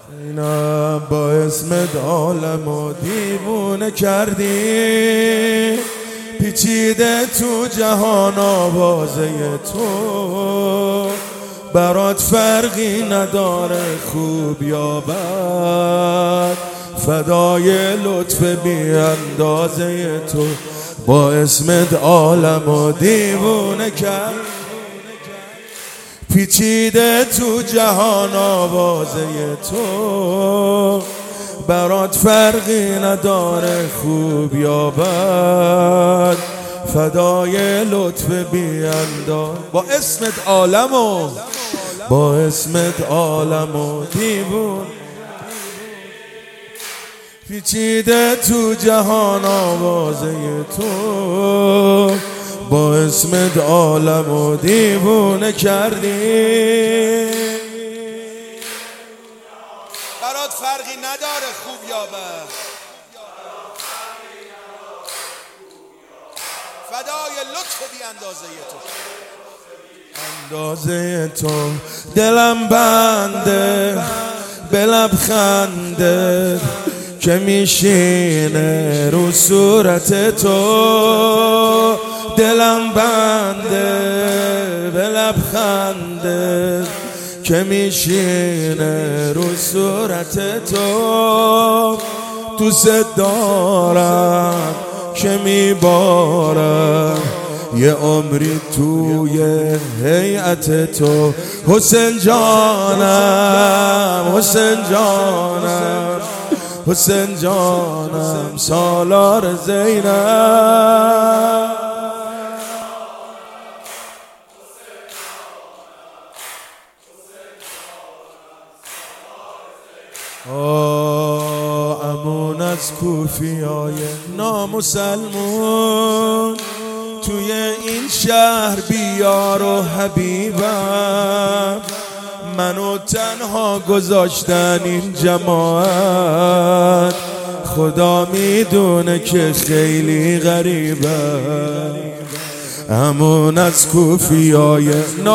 زینب با اسمت عالمو دیوونه کردی، پیچیده تو جهان آوازه تو، برات فرقی نداره خوب یا بد، فدای لطف بی اندازه تو، با اسمت عالمو دیوونه کرد، پیچیده تو جهان آوازه تو، برات فرقی نداره خوب یا بد، فدای لطف بی انداز، با اسمت عالمو، با اسمت عالمو دیوون، پیچیده تو جهان آوازه تو، با اسمت عالمو دیوونه کردی، برات فرقی نداره خوب یا بد، فدای لطف بی اندازه تو، اندازه تو دلم بنده به لبخنده که میشینه رو صورت تو، دلم بنده به لبخنده که میشینه رو صورت تو، دوست دارم که میبارم یه عمری توی هیئت تو، حسین جانم، حسین جانم، حسین جانم، سالار زینب. امون از کوفیای نامسلمون، توی این شهر بیار و حبیبم، منو تنها گذاشتن این جماعت، خدا میدونه که خیلی غریبم. امون از کوفیای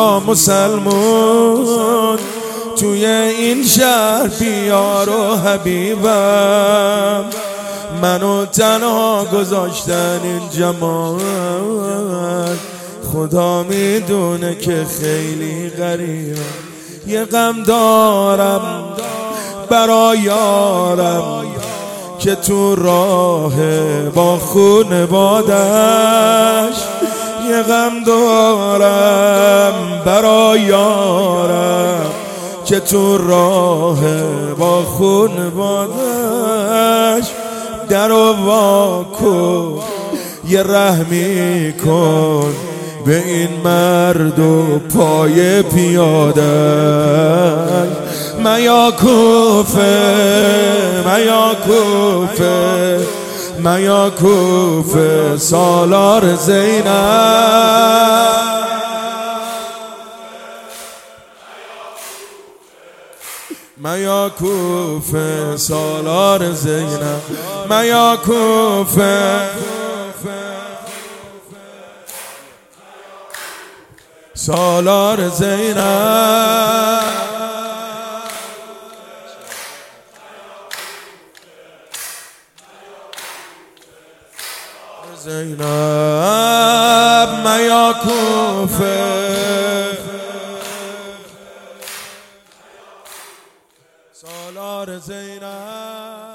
نامسلمون، توی این شهر بیار و حبیبم، منو تنها گذاشتن این جماعت، خدا میدونه که خیلی غریبم. یه غم دارم برا یارم که تو راه با خونوادش، یه غم دارم برا یارم که تو راه با خونوادش، در و واکن یه رحمی کن به این مرد و پای پیاده، میا کوفه، میا کوفه، میا کوفه، سالار زینب، میا کوفه، سالار زینب، میا کوفه، سالار زینب، زینب، میا کوفه، سالار زینب.